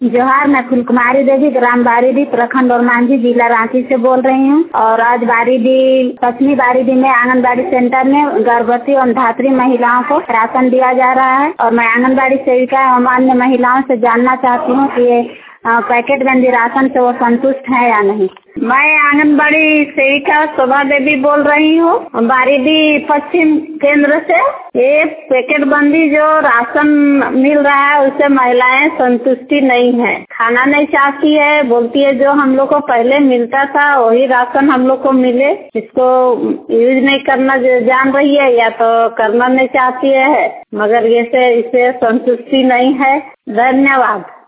जोहार, मैं फुलकुमारी देवी ग्राम बारीडी प्रखंड और मांझी जिला रांची से बोल रही हूँ। और आज पश्चिमी बारीडी में आंगनबाड़ी सेंटर में गर्भवती और धात्री महिलाओं को राशन दिया जा रहा है। और मैं आंगनबाड़ी सेविका और अन्य महिलाओं से जानना चाहती हूँ कि ये पैकेट बंदी राशन से वो संतुष्ट है या नहीं। मैं आंगनबाड़ी सेविका शोभा देवी बोल रही हूँ, बारीडी पश्चिम केंद्र से। ये पैकेट बंदी जो राशन मिल रहा है उससे महिलाएं संतुष्टि नहीं है, खाना नहीं चाहती है, बोलती है जो हम लोग को पहले मिलता था वही राशन हम लोग को मिले। इसको यूज नहीं करना जान रही है या तो करना नहीं चाहती है, मगर इससे संतुष्टि नहीं है। धन्यवाद।